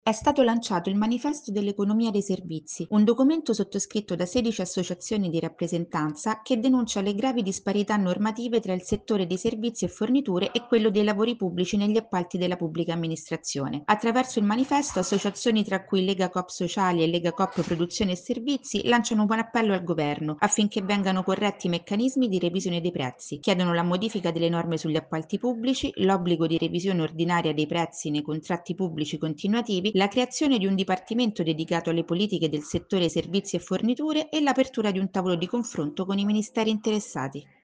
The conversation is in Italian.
È stato lanciato il Manifesto dell'economia dei servizi, un documento sottoscritto da 16 associazioni di rappresentanza che denuncia le gravi disparità normative tra il settore dei servizi e forniture e quello dei lavori pubblici negli appalti della pubblica amministrazione. Attraverso il manifesto, associazioni tra cui Lega Coop Sociali e Lega Coop Produzione e Servizi lanciano un appello al governo affinché vengano corretti i meccanismi di revisione dei prezzi. Chiedono la modifica delle norme sugli appalti pubblici, l'obbligo di revisione ordinaria dei prezzi nei contratti pubblici continuativi, la creazione di un dipartimento dedicato alle politiche del settore servizi e forniture e l'apertura di un tavolo di confronto con i ministeri interessati.